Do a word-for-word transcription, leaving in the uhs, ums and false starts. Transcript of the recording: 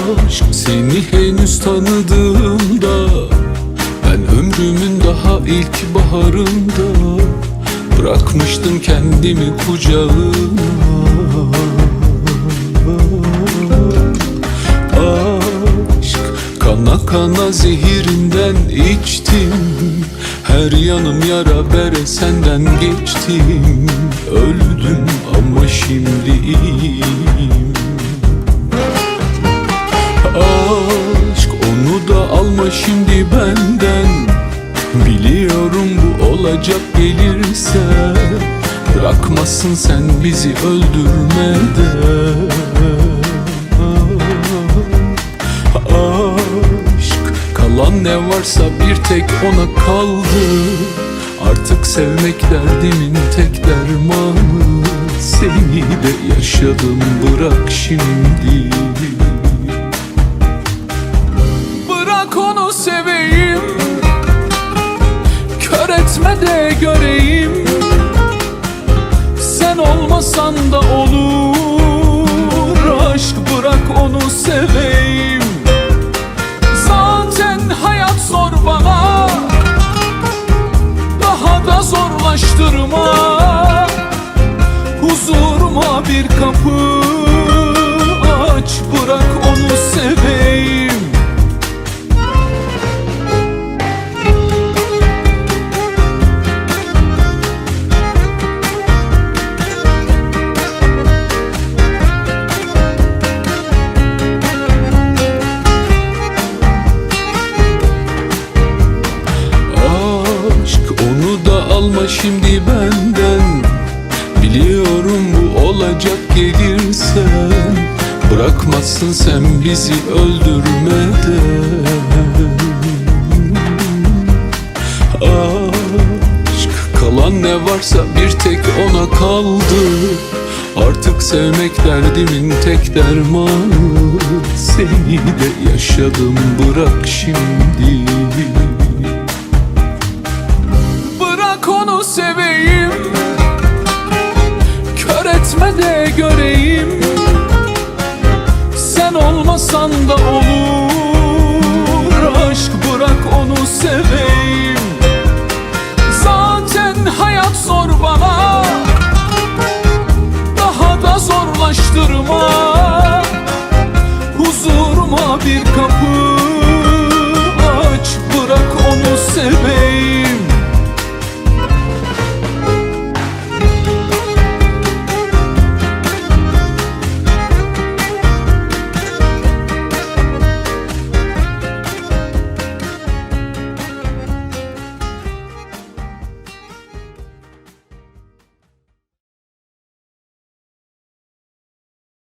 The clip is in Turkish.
Aşk seni henüz tanıdığımda, ben ömrümün daha ilk baharında bırakmıştım kendimi kucağına. Aşk kana kana zehirinden içtim, her yanım yara bere senden geçtim. Öldüm ama şimdi iyiyim. Aşk onu da alma şimdi benden, biliyorum bu olacak gelirse. Bırakmasın sen bizi öldürmeden. Aşk kalan ne varsa bir tek ona kaldı. Artık sevmek derdimin tek dermanı. Seni de yaşadım, bırak şimdi. Bırak onu seveyim, kör etme de göreyim. Sen olmasan da olur, aşk bırak onu seveyim. Zaten hayat zor bana, daha da zorlaştırma. Huzuruma bir kapı aç, bırak onu seveyim. Alma şimdi benden, biliyorum bu olacak gelirse. Bırakmazsın sen bizi öldürmeden. Aşk kalan ne varsa bir tek ona kaldı. Artık sevmek derdimin tek dermanı. Seni de yaşadım, bırak şimdi. Onu seveyim, kör etme de göreyim. Sen olmasan da olur, aşk bırak onu seveyim. Zaten hayat zor bana, daha da zorlaştırma. Huzuruma bir kapı